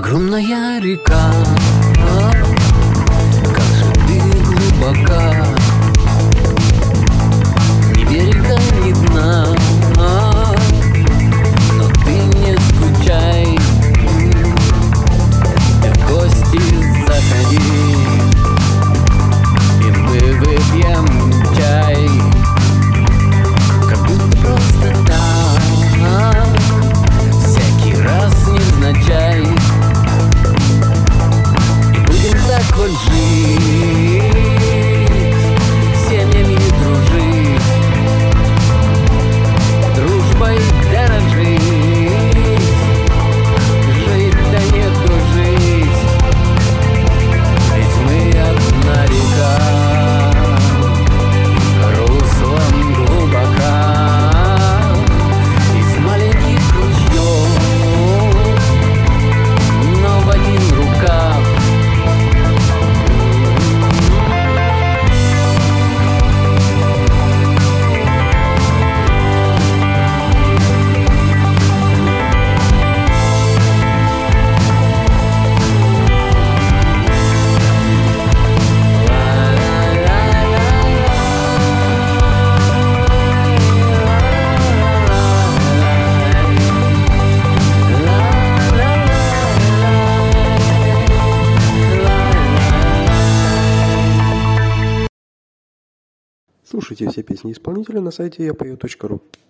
Огромная река, как же ты глубока, ни берега, ни дна, но ты не скучай, ты в гости заходи, и мы выпьем чай, как будто просто так, всякий раз невзначай. Так вот жить, семьями дружить, дружбой дорожить, жить да не тужить, ведь мы одна река, руслом глубока, из маленьких ручьев, но в один рукав. Слушайте все песни исполнителя на сайте yapою.ru.